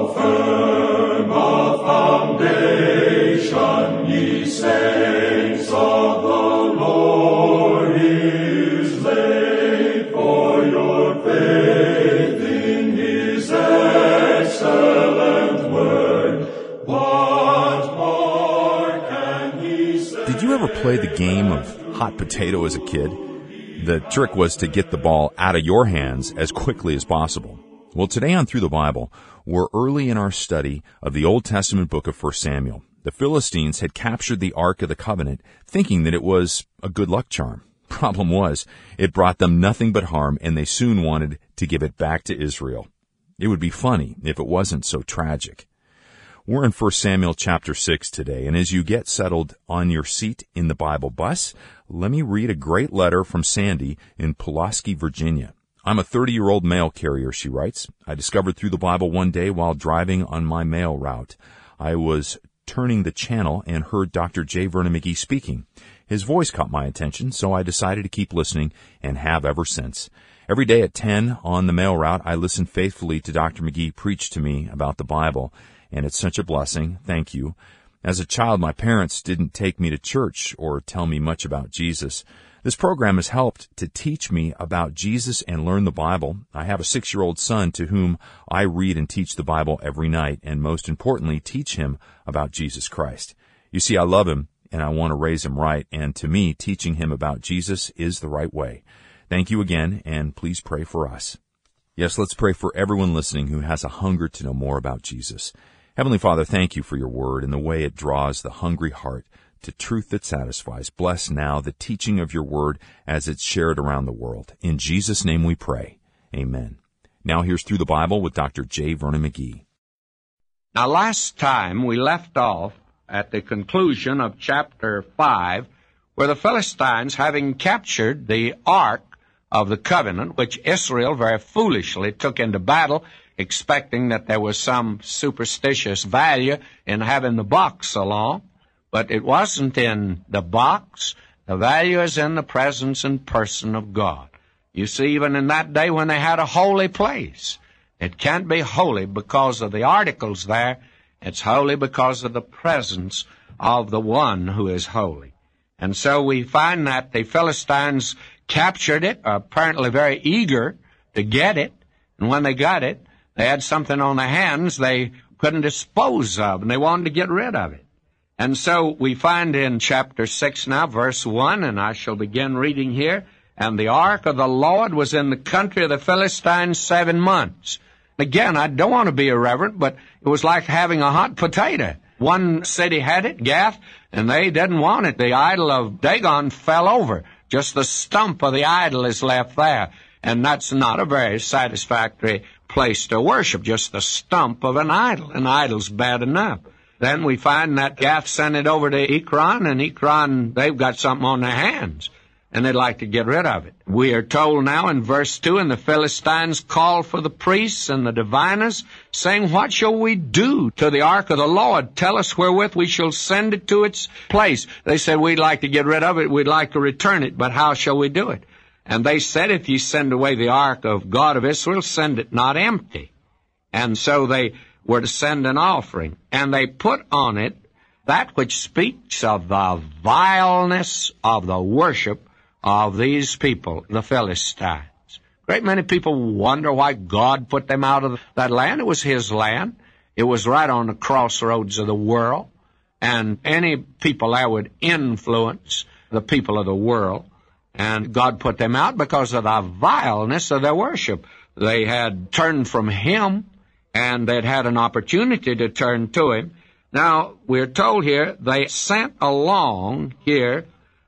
firm a foundation, ye saints of the Lord, is laid, for your faith in his excellent word. What more can he say? Did you ever play the game of hot potato as a kid? The trick was to get the ball out of your hands as quickly as possible. Well, today on Through the Bible, we're early in our study of the Old Testament book of 1 Samuel. The Philistines had captured the Ark of the Covenant, thinking that it was a good luck charm. Problem was, it brought them nothing but harm, and they soon wanted to give it back to Israel. It would be funny if it wasn't so tragic. We're in 1 Samuel chapter 6 today, and as you get settled on your seat in the Bible bus, let me read a great letter from Sandy in Pulaski, Virginia. I'm a 30-year-old mail carrier, she writes. I discovered Through the Bible one day while driving on my mail route. I was turning the channel and heard Dr. J. Vernon McGee speaking. His voice caught my attention, so I decided to keep listening and have ever since. Every day at 10 on the mail route, I listen faithfully to Dr. McGee preach to me about the Bible, and it's such a blessing. Thank you. As a child, my parents didn't take me to church or tell me much about Jesus. This program has helped to teach me about Jesus and learn the Bible. I have a 6-year-old son to whom I read and teach the Bible every night, and most importantly, teach him about Jesus Christ. You see, I love him, and I want to raise him right, and to me, teaching him about Jesus is the right way. Thank you again, and please pray for us. Yes, let's pray for everyone listening who has a hunger to know more about Jesus. Heavenly Father, thank you for your word and the way it draws the hungry heart to truth that satisfies. Bless now the teaching of your word as it's shared around the world. In Jesus' name we pray. Amen. Now here's Through the Bible with Dr. J. Vernon McGee. Now last time we left off at the conclusion of chapter 5, where the Philistines, having captured the Ark of the Covenant, which Israel very foolishly took into battle, expecting that there was some superstitious value in having the box along. But it wasn't in the box. The value is in the presence and person of God. You see, even in that day when they had a holy place, it can't be holy because of the articles there. It's holy because of the presence of the one who is holy. And so we find that the Philistines captured it, apparently very eager to get it. And when they got it, they had something on their hands they couldn't dispose of, and they wanted to get rid of it. And so we find in chapter 6 now, verse 1, and I shall begin reading here, and the ark of the Lord was in the country of the Philistines 7 months. Again, I don't want to be irreverent, but it was like having a hot potato. One city had it, Gath, and they didn't want it. The idol of Dagon fell over. Just the stump of the idol is left there. And that's not a very satisfactory place to worship, just the stump of an idol. An idol's bad enough. Then we find that Gath sent it over to Ekron, and Ekron, they've got something on their hands, and they'd like to get rid of it. We are told now in verse 2, and the Philistines called for the priests and the diviners, saying, What shall we do to the ark of the Lord? Tell us wherewith we shall send it to its place. They said, We'd like to get rid of it, we'd like to return it, but how shall we do it? And they said, If ye send away the ark of God of Israel, send it not empty. And so they were to send an offering. And they put on it that which speaks of the vileness of the worship of these people, the Philistines. Great many people wonder why God put them out of that land. It was his land. It was right on the crossroads of the world. And any people there would influence the people of the world. And God put them out because of the vileness of their worship. They had turned from him, and they'd had an opportunity to turn to him. Now, we're told here, they sent along here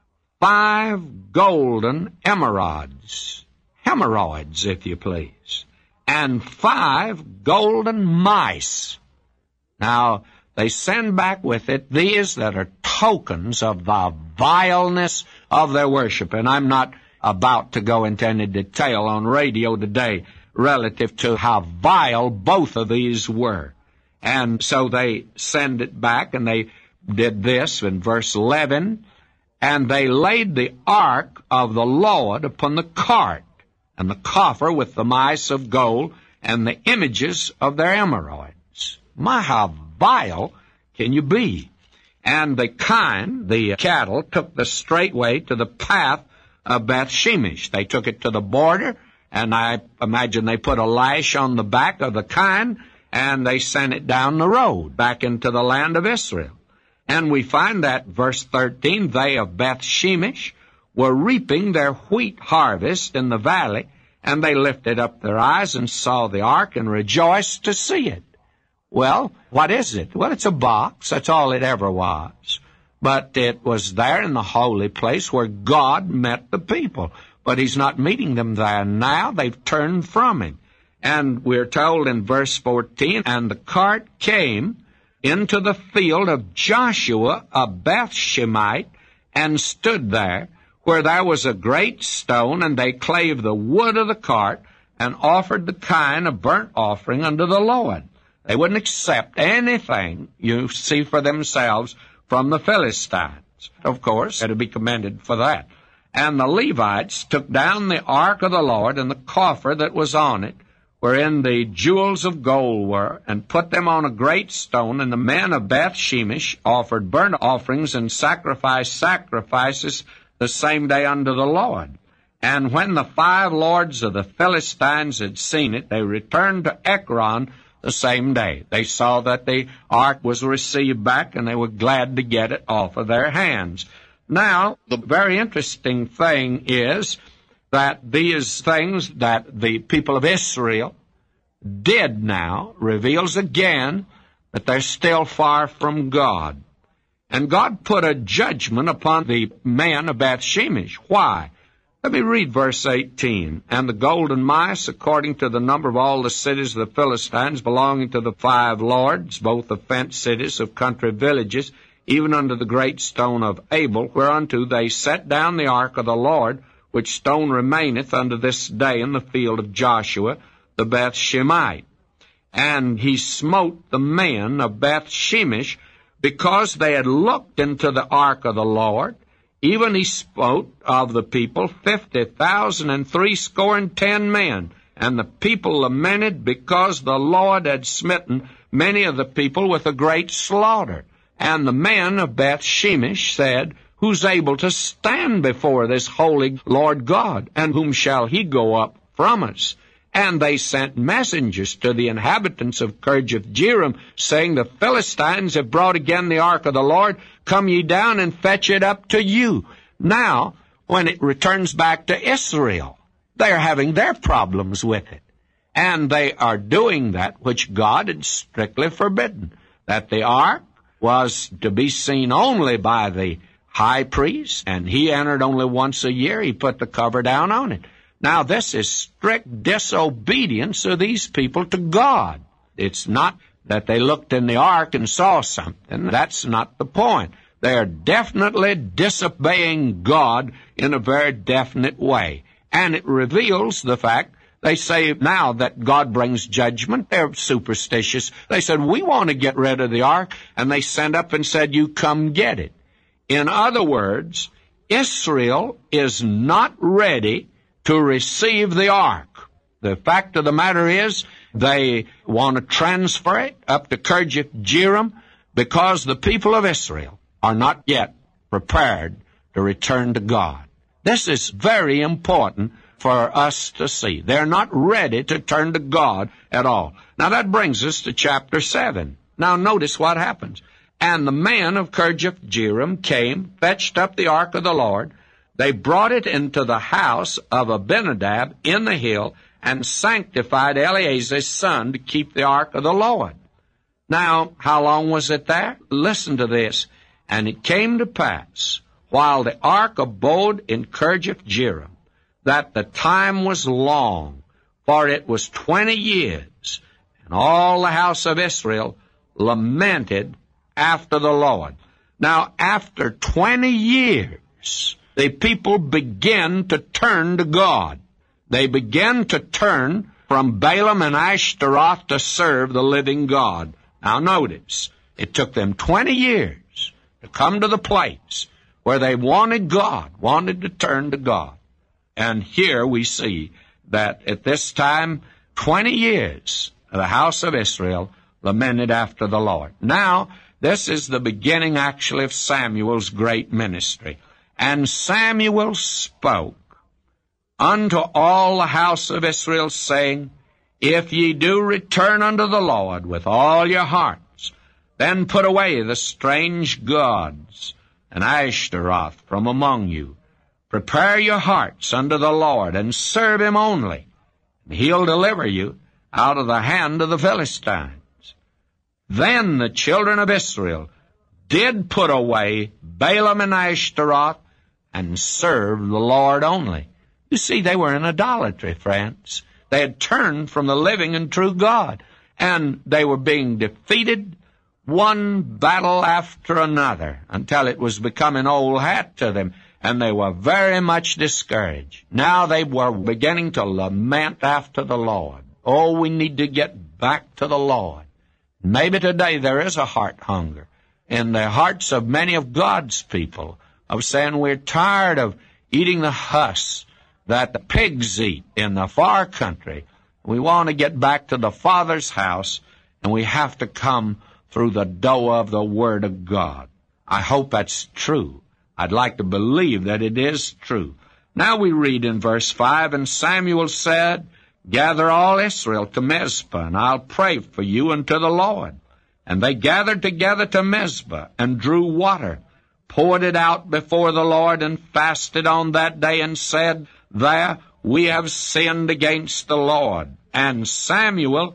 5 golden emerods, hemorrhoids, if you please, and 5 golden mice. Now, they send back with it these that are tokens of the vileness of their worship. And I'm not about to go into any detail on radio today relative to how vile both of these were. And so they send it back, and they did this in verse 11, and they laid the ark of the Lord upon the cart, and the coffer with the mice of gold, and the images of their emeroids. My, how vile can you be? And the kine, the cattle, took the straight way to the path of Beth Shemesh. They took it to the border, and I imagine they put a lash on the back of the kine, and they sent it down the road back into the land of Israel. And we find that, verse 13, they of Beth Shemesh were reaping their wheat harvest in the valley, and they lifted up their eyes and saw the ark and rejoiced to see it. Well, what is it? Well, it's a box. That's all it ever was. But it was there in the holy place where God met the people. But he's not meeting them there now. They've turned from him. And we're told in verse 14, and the cart came into the field of Joshua of Bethshemite, and stood there, where there was a great stone, and they clave the wood of the cart, and offered the kine a burnt offering unto the Lord. They wouldn't accept anything, you see, for themselves from the Philistines. Of course, they're to be commended for that. And the Levites took down the ark of the Lord and the coffer that was on it, wherein the jewels of gold were, and put them on a great stone. And the men of Beth Shemesh offered burnt offerings and sacrifices the same day unto the Lord. And when the 5 lords of the Philistines had seen it, they returned to Ekron the same day. They saw that the ark was received back, and they were glad to get it off of their hands. Now, the very interesting thing is that these things that the people of Israel did now reveals again that they're still far from God. And God put a judgment upon the men of Beth Shemesh. Why? Let me read verse 18. And the golden mice, according to the number of all the cities of the Philistines, belonging to the 5 lords, both the fenced cities of country villages, even unto the great stone of Abel, whereunto they set down the ark of the Lord, which stone remaineth unto this day in the field of Joshua, the Beth Shemite. And he smote the men of Beth Shemesh, because they had looked into the ark of the Lord. Even he smote of the people 50,000 and 70 men. And the people lamented, because the Lord had smitten many of the people with a great slaughter. And the men of Beth Shemesh said, Who's able to stand before this holy Lord God? And whom shall he go up from us? And they sent messengers to the inhabitants of Kirjath-jearim, saying, The Philistines have brought again the ark of the Lord. Come ye down and fetch it up to you. Now, when it returns back to Israel, they are having their problems with it. And they are doing that which God had strictly forbidden, that the ark was to be seen only by the high priest, and he entered only once a year. He put the cover down on it. Now, this is strict disobedience of these people to God. It's not that they looked in the ark and saw something. That's not the point. They are definitely disobeying God in a very definite way. And it reveals the fact, they say now that God brings judgment. They're superstitious. They said, we want to get rid of the ark. And they sent up and said, you come get it. In other words, Israel is not ready to receive the ark. The fact of the matter is, they want to transfer it up to Kirjath-jearim because the people of Israel are not yet prepared to return to God. This is very important for us to see. They're not ready to turn to God at all. Now that brings us to chapter 7. Now notice what happens. And the men of Kirjath-jearim came, fetched up the ark of the Lord. They brought it into the house of Abinadab in the hill, and sanctified Eleazar's son to keep the ark of the Lord. Now, how long was it there? Listen to this. And it came to pass, while the ark abode in Kirjath-jearim, that the time was long, for it was 20 years, and all the house of Israel lamented after the Lord. Now, after 20 years, the people begin to turn to God. They begin to turn from Balaam and Ashtaroth to serve the living God. Now notice, it took them 20 years to come to the place where they wanted God, wanted to turn to God. And here we see that at this time, 20 years, the house of Israel lamented after the Lord. Now, this is the beginning, actually, of Samuel's great ministry. And Samuel spoke unto all the house of Israel, saying, If ye do return unto the Lord with all your hearts, then put away the strange gods and Ashtaroth from among you. Prepare your hearts unto the Lord, and serve him only, and he'll deliver you out of the hand of the Philistines. Then the children of Israel did put away Balaam and Ashtaroth, and served the Lord only. You see, they were in idolatry, friends. They had turned from the living and true God, and they were being defeated one battle after another until it was becoming old hat to them, and they were very much discouraged. Now they were beginning to lament after the Lord. Oh, we need to get back to the Lord. Maybe today there is a heart hunger in the hearts of many of God's people of saying we're tired of eating the husk that the pigs eat in the far country. We want to get back to the Father's house, and we have to come through the door of the Word of God. I hope that's true. I'd like to believe that it is true. Now we read in verse 5, And Samuel said, Gather all Israel to Mizpah, and I'll pray for you unto the Lord. And they gathered together to Mizpah, and drew water, poured it out before the Lord, and fasted on that day, and said, There we have sinned against the Lord. And Samuel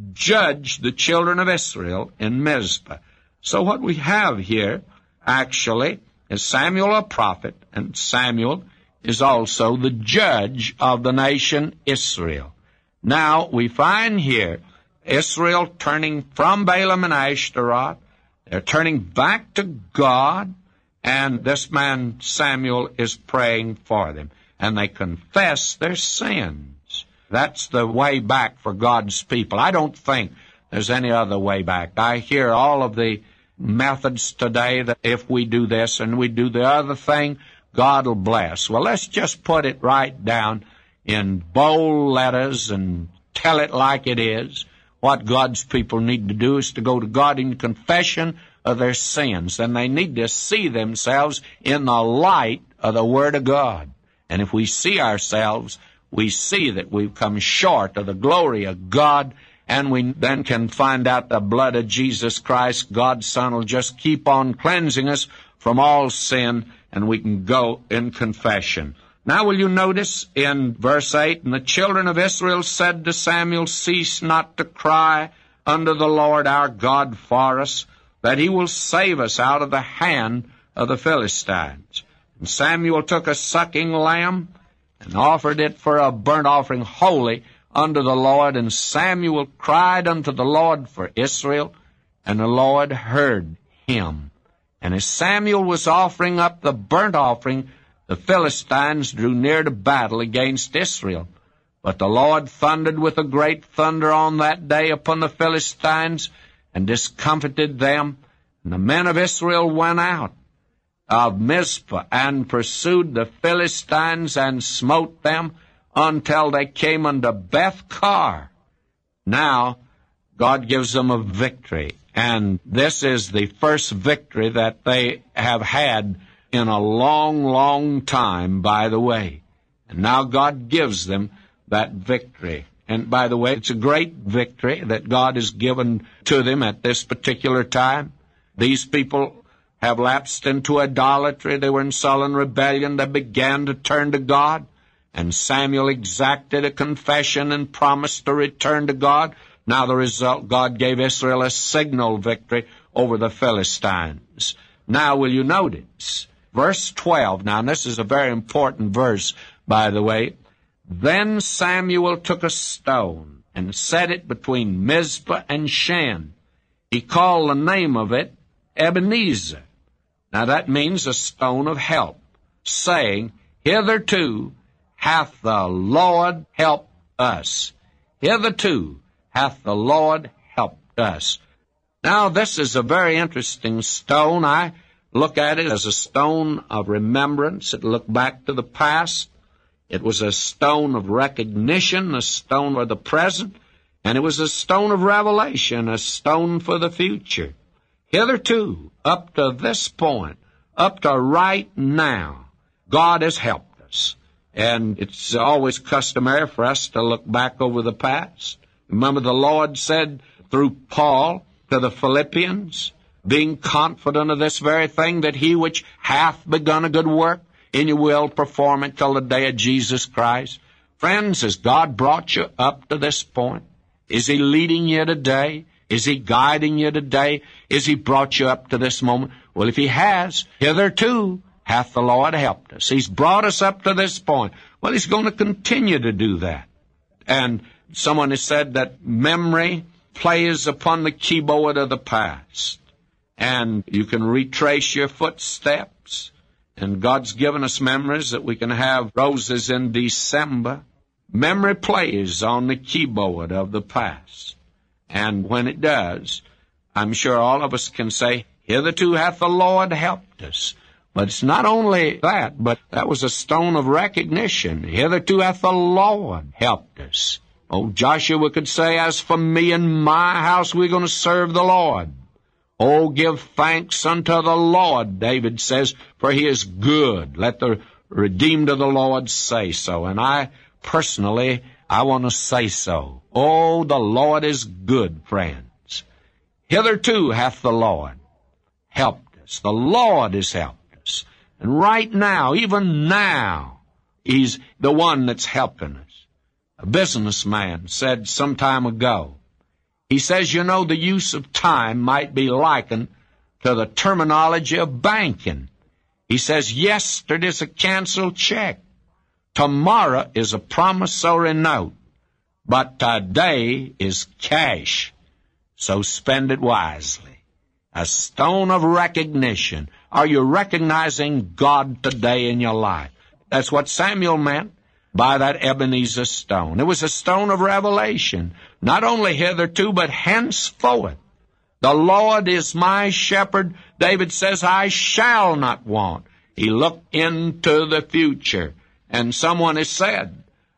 judged the children of Israel in Mizpah. So what we have here, actually, is Samuel a prophet, and Samuel is also the judge of the nation Israel. Now, we find here Israel turning from Balaam and Ashtaroth. They're turning back to God, and this man Samuel is praying for them. And they confess their sins. That's the way back for God's people. I don't think there's any other way back. I hear all of the methods today that if we do this and we do the other thing, God will bless. Well, let's just put it right down in bold letters and tell it like it is. What God's people need to do is to go to God in confession of their sins, and they need to see themselves in the light of the Word of God. And if we see ourselves, we see that we've come short of the glory of God, and we then can find out the blood of Jesus Christ, God's Son, will just keep on cleansing us from all sin, and we can go in confession. Now will you notice in verse 8, And the children of Israel said to Samuel, Cease not to cry unto the Lord our God for us, that he will save us out of the hand of the Philistines. And Samuel took a sucking lamb and offered it for a burnt offering holy unto the Lord. And Samuel cried unto the Lord for Israel, and the Lord heard him. And as Samuel was offering up the burnt offering, the Philistines drew near to battle against Israel. But the Lord thundered with a great thunder on that day upon the Philistines, and discomfited them. And the men of Israel went out of Mizpah, and pursued the Philistines, and smote them until they came unto Beth-kar. Now, God gives them a victory, and this is the first victory that they have had in a long, long time, by the way. And now God gives them that victory. And by the way, it's a great victory that God has given to them at this particular time. These people have lapsed into idolatry. They were in sullen rebellion. They began to turn to God. And Samuel exacted a confession and promised to return to God. Now the result, God gave Israel a signal victory over the Philistines. Now will you notice, verse 12, now this is a very important verse, by the way. Then Samuel took a stone and set it between Mizpah and Shen. He called the name of it Ebenezer. Now that means a stone of help, saying, Hitherto hath the Lord helped us. Hitherto hath the Lord helped us. Now this is a very interesting stone. I look at it as a stone of remembrance. It looked back to the past. It was a stone of recognition, a stone of the present. And it was a stone of revelation, a stone for the future. Hitherto, up to this point, up to right now, God has helped us. And it's always customary for us to look back over the past. Remember, the Lord said through Paul to the Philippians, being confident of this very thing, that he which hath begun a good work in you will perform it till the day of Jesus Christ. Friends, has God brought you up to this point? Is he leading you today? Is he guiding you today? Is he brought you up to this moment? Well, if he has, hitherto hath the Lord helped us. He's brought us up to this point. Well, he's going to continue to do that. And someone has said that memory plays upon the keyboard of the past. And you can retrace your footsteps. And God's given us memories that we can have roses in December. Memory plays on the keyboard of the past. And when it does, I'm sure all of us can say, hitherto hath the Lord helped us. But it's not only that, but that was a stone of recognition. Hitherto hath the Lord helped us. Oh, Joshua could say, as for me and my house, we're going to serve the Lord. Oh, give thanks unto the Lord, David says, for he is good. Let the redeemed of the Lord say so. And I personally want to say so. Oh, the Lord is good, friends. Hitherto hath the Lord helped us. The Lord has helped us. And right now, even now, he's the one that's helping us. A businessman said some time ago, he says, you know, the use of time might be likened to the terminology of banking. He says, yesterday's a canceled check. Tomorrow is a promissory note. But today is cash. So spend it wisely. A stone of recognition. Are you recognizing God today in your life? That's what Samuel meant by that Ebenezer stone. It was a stone of revelation. Not only hitherto, but henceforth. The Lord is my shepherd. David says, I shall not want. He looked into the future. And someone has said,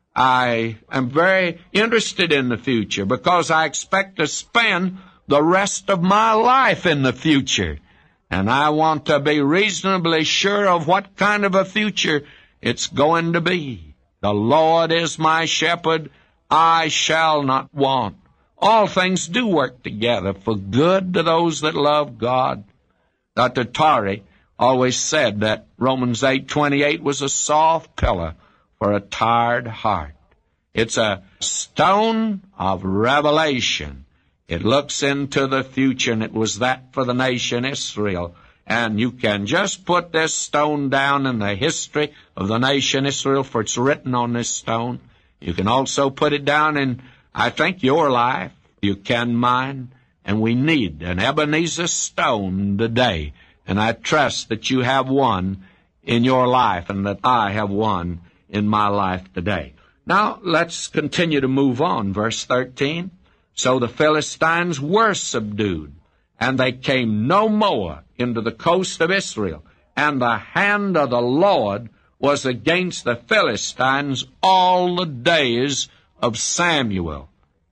I am very interested in the future because I expect to spend the rest of my life in the future. And I want to be reasonably sure of what kind of a future it's going to be. The Lord is my shepherd, I shall not want. All things do work together for good to those that love God. Dr. Torrey always said that Romans 8:28 was a soft pillow for a tired heart. It's a stone of revelation. It looks into the future, and it was that for the nation Israel. And you can just put this stone down in the history of the nation Israel, for it's written on this stone. You can also put it down in, I think, your life. You can mine. And we need an Ebenezer stone today. And I trust that you have one in your life and that I have one in my life today. Now, let's continue to move on. Verse 13. So the Philistines were subdued, and they came no more into the coast of Israel. And the hand of the Lord was against the Philistines all the days of Samuel.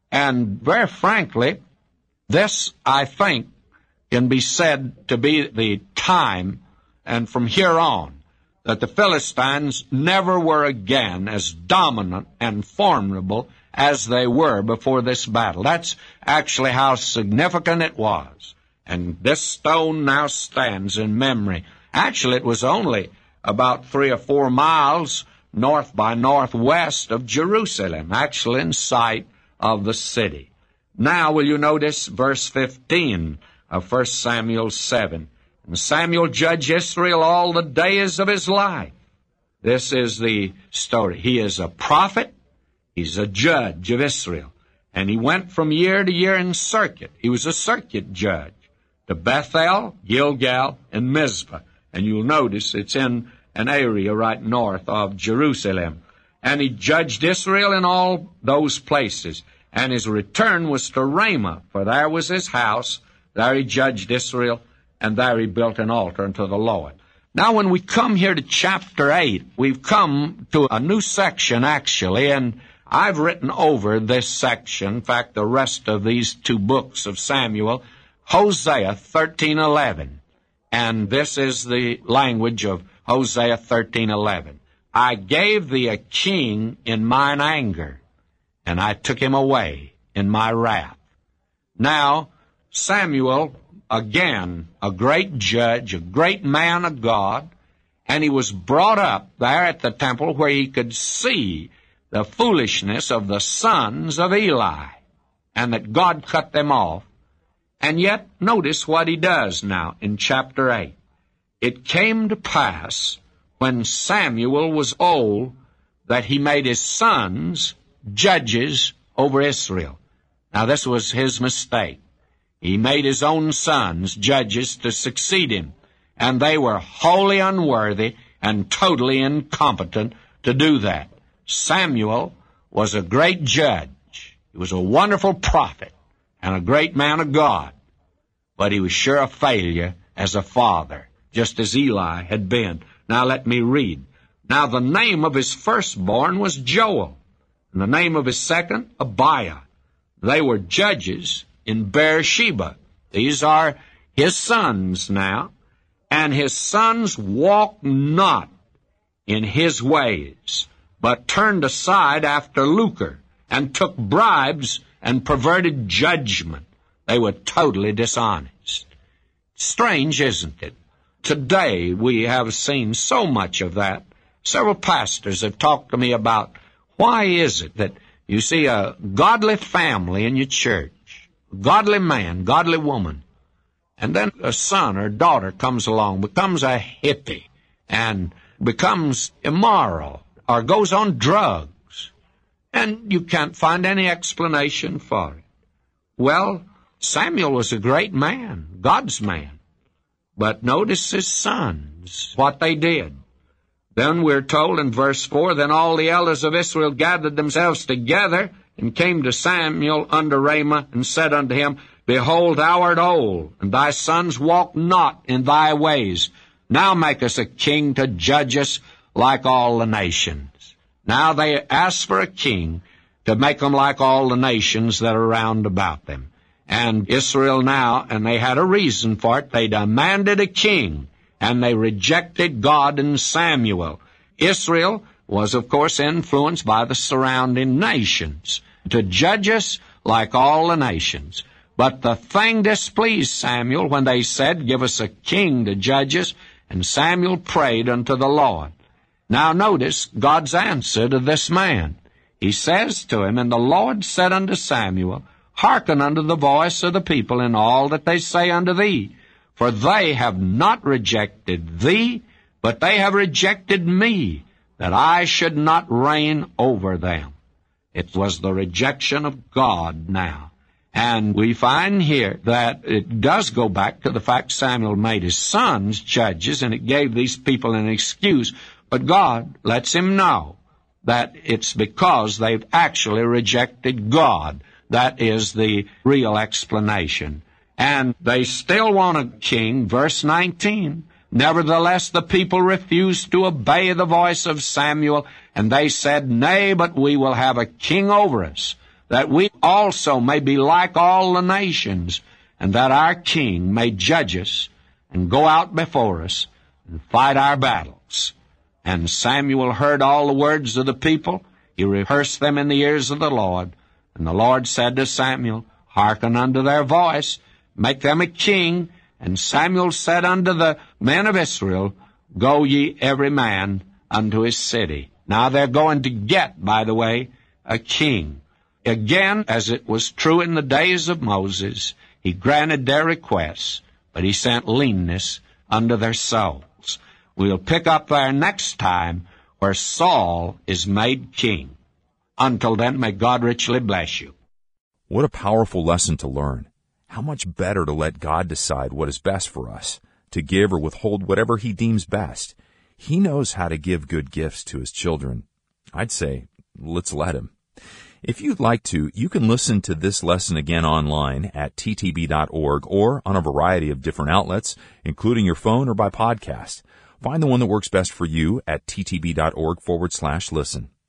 And very frankly, this, I think, can be said to be the time, and from here on, that the Philistines never were again as dominant and formidable as they were before this battle. That's actually how significant it was. And this stone now stands in memory. Actually, it was only about 3 or 4 miles north by northwest of Jerusalem, actually in sight of the city. Now, will you notice verse 15 of 1 Samuel 7? And Samuel judged Israel all the days of his life. This is the story. He is a prophet. He's a judge of Israel. And he went from year to year in circuit. He was a circuit judge to Bethel, Gilgal, and Mizpah. And you'll notice it's in an area right north of Jerusalem. And he judged Israel in all those places. And his return was to Ramah, for there was his house. There he judged Israel, and there he built an altar unto the Lord. Now, when we come here to chapter 8, we've come to a new section, actually, and I've written over this section, in fact, the rest of these two books of Samuel, Hosea 13:11. And this is the language of Hosea 13:11. I gave thee a king in mine anger, and I took him away in my wrath. Now, Samuel, again, a great judge, a great man of God, and he was brought up there at the temple where he could see the foolishness of the sons of Eli, and that God cut them off. And yet, notice what he does now in chapter 8. It came to pass, when Samuel was old, that he made his sons judges over Israel. Now, this was his mistake. He made his own sons judges to succeed him, and they were wholly unworthy and totally incompetent to do that. Samuel was a great judge. He was a wonderful prophet and a great man of God, but he was sure a failure as a father, just as Eli had been. Now let me read. Now the name of his firstborn was Joel, and the name of his second, Abiah. They were judges in Beersheba. These are his sons now. And his sons walked not in his ways, but turned aside after lucre, and took bribes and perverted judgment. They were totally dishonest. Strange, isn't it? Today we have seen so much of that. Several pastors have talked to me about why is it that you see a godly family in your church, godly man, godly woman, and then a son or daughter comes along, becomes a hippie, and becomes immoral, or goes on drugs, and you can't find any explanation for it. Well, Samuel was a great man, God's man. But notice his sons, what they did. Then we're told in verse 4, Then all the elders of Israel gathered themselves together, and came to Samuel unto Ramah, and said unto him, Behold, thou art old, and thy sons walk not in thy ways. Now make us a king to judge us like all the nations. Now they ask for a king to make them like all the nations that are round about them. And Israel now, and they had a reason for it, they demanded a king, and they rejected God and Samuel. Israel was, of course, influenced by the surrounding nations to judge us like all the nations. But the thing displeased Samuel when they said, Give us a king to judge us, and Samuel prayed unto the Lord. Now notice God's answer to this man. He says to him, And the Lord said unto Samuel, Hearken unto the voice of the people in all that they say unto thee, for they have not rejected thee, but they have rejected me, that I should not reign over them. It was the rejection of God now. And we find here that it does go back to the fact Samuel made his sons judges, and it gave these people an excuse. But God lets him know that it's because they've actually rejected God. That is the real explanation. And they still want a king. Verse 19, Nevertheless the people refused to obey the voice of Samuel, and they said, Nay, but we will have a king over us, that we also may be like all the nations, and that our king may judge us, and go out before us, and fight our battles. And Samuel heard all the words of the people. He rehearsed them in the ears of the Lord. And the Lord said to Samuel, Hearken unto their voice, make them a king. And Samuel said unto the men of Israel, Go ye every man unto his city. Now they're going to get, by the way, a king. Again, as it was true in the days of Moses, he granted their requests, but he sent leanness unto their souls. We'll pick up there next time where Saul is made king. Until then, may God richly bless you. What a powerful lesson to learn. How much better to let God decide what is best for us, to give or withhold whatever he deems best. He knows how to give good gifts to his children. I'd say, let's let him. If you'd like to, you can listen to this lesson again online at ttb.org or on a variety of different outlets, including your phone or by podcast. Find the one that works best for you at ttb.org/listen.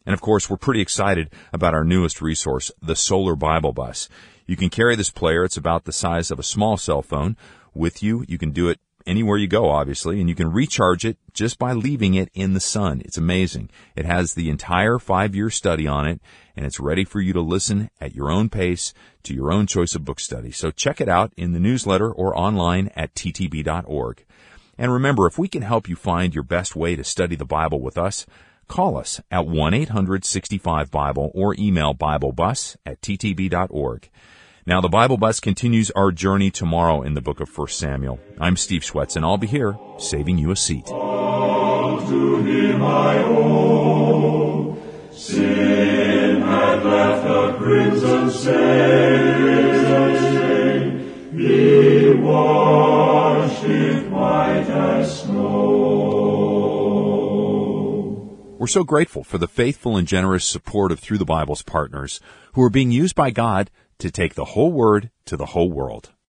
And of course, we're pretty excited about our newest resource, the Solar Bible Bus. You can carry this player. It's about the size of a small cell phone with you. You can do it anywhere you go, obviously, and you can recharge it just by leaving it in the sun. It's amazing. It has the entire 5-year study on it, and it's ready for you to listen at your own pace to your own choice of book study. So check it out in the newsletter or online at ttb.org. And remember, if we can help you find your best way to study the Bible with us, call us at 1-800-65-BIBLE or email BibleBus@ttb.org. Now, the Bible Bus continues our journey tomorrow in the book of 1 Samuel. I'm Steve Schwetz, and I'll be here, saving you a seat. All to him I owe. Sin had left a crimson stain. He washed it white as snow. We're so grateful for the faithful and generous support of Through the Bible's partners who are being used by God to take the whole Word to the whole world.